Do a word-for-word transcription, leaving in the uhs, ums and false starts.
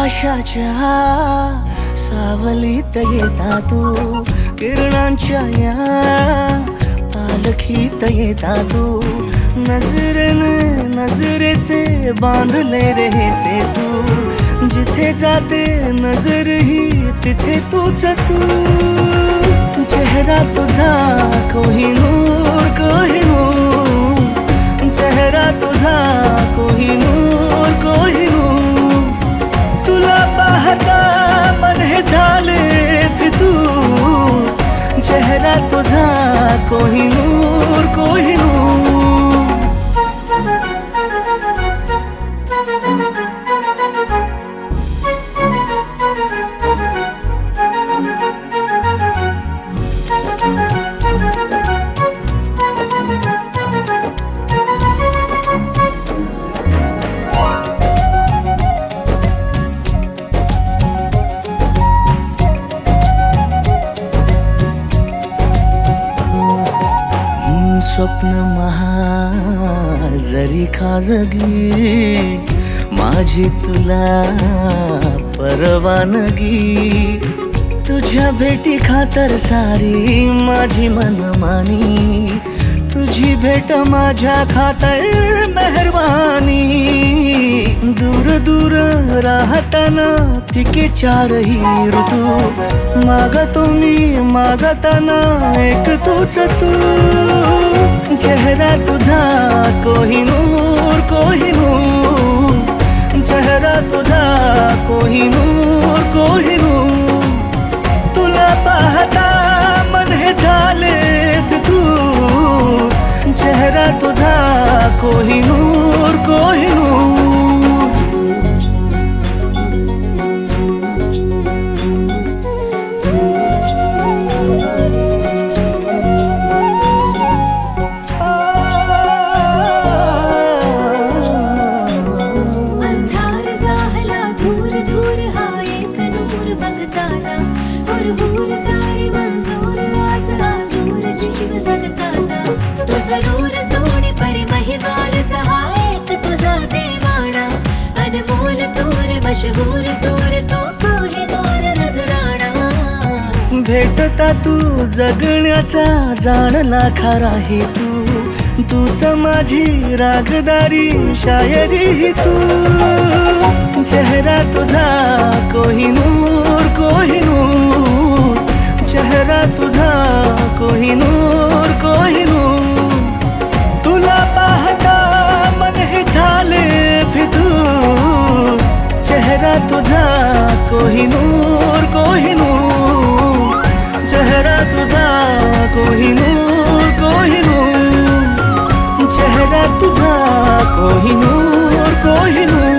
आकाशाच्या सावलीत येता तू, किरणांच्या या पालखीत येता तू, नजरेने नजरेचे बांधले रे से तू, जिथे जाते नजर ही तिथे तूच तू, चेहरा तुझा कोहिनूर कोहिनूर, चेहरा तुझा कोहिनूर कोहिनूर, तुला पाहता मन हे झाले फितूर, चेहरा तुझा कोहिनूर कोहिनूर. स्वप्न महाल जरी खाजगी, माझी तुला परवानगी, तुझ्या भेटी खातर सारी माझी मनमानी, तुझी भेट माझ्या खातर मेहरबानी, दूर दूर राहताना फिके चारही ऋतू, मागतो मी मागताना एक तूच तू, चेहरा तुझा कोहिनूर कोहिनूर, चेहरा तुझा कोहिनूर कोहिनूर, तुला पाहता मन हे झाले फितूर, चेहरा तुझा कोहिनूर कोहिनूर. जरूर सोने पर महिवाल सहायक तुझा देवाना, अनमोल तूर मशहूर तूर तो कोहिनूर नजराणा. भेटता तू जगण्याचा जाणला खरा हे तू, तूच माझी रागदारी शायरी तू, चेहरा तुझा कोहिनूर कोहिनूर, चेहरा तुझा कोहिनूर कोहिनूर, तुला पाहता मन हे झाले फितूर, चेहरा तुझा कोहिनूर कोहिनूर, चेहरा तुझा कोहिनूर कोहिनूर, चेहरा तुझा कोहिनूर कोहिनूर.